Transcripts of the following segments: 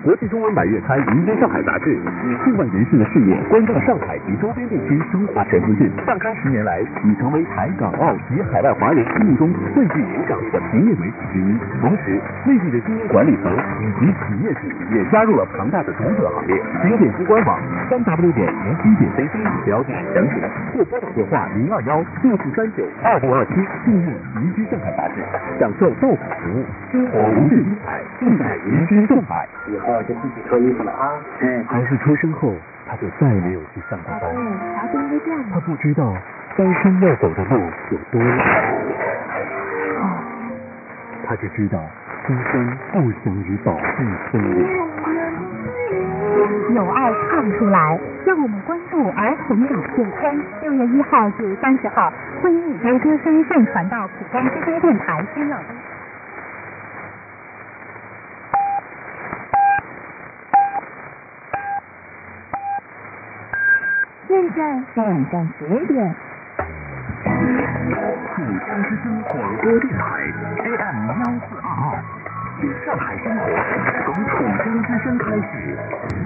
国际中文版月刊《迎接上海》杂志以境外人士的视野关照上海及周边地区生活陈资讯。上刊10年来，已成为台港澳及海外华人心目中最具影响力的平面媒体之一。同时，内地的精英管理层以及企业主也加入了庞大的读者行列。请点击官网3w.cc.cc了解详情，或拨打电话021-6439-2527订阅《迎接上海》杂志，享受到府服务，生活无限精彩，尽在迎接上海。 以后就自己脱衣服了啊！ 孩子出生后，他就再没有去上过班。 孩子应该这样。 他不知道单身要走的路有多远，他只知道今生不想与宝贝分离。 有爱唱出来，让我们关注儿童岛健康。6月1号至30号，会以你的歌声上传到浦江之声电台新浪。现在是晚上10点。 浦江之声广播电台 AM1422，上海生活从浦江之声开始。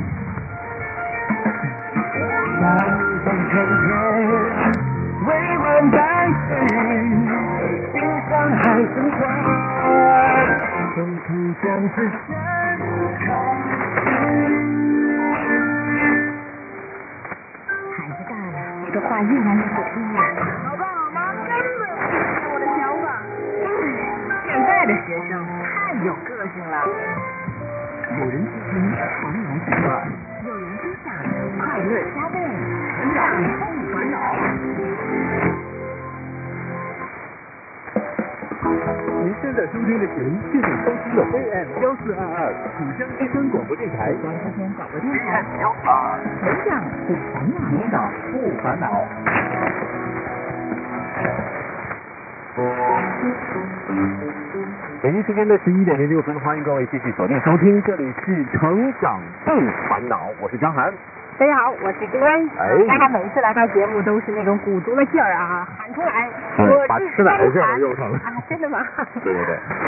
像一种春天，微温带雨，心上海生活，从浦江之声开始。 孩子大了，说话越来越不听了。 老爸老妈根本不理解我的想法。 现在的学生太有个性了。 有人批评烦恼几万， 有人分享快乐加倍，成长不烦恼。 您现在收听的是现在收听的 AM1422浦江之声广播电台。 浦江之声广播电台，成长不烦恼， 成长不烦恼。北京时间的11点06分，欢迎各位继续锁定收听，这里是成长不烦恼，我是张涵。 大家好，我是丁恩。大家每一次来到节目都是那种鼓足了劲儿啊，喊出来，我把吃奶的劲儿都用上了。 真的吗？ 对对对。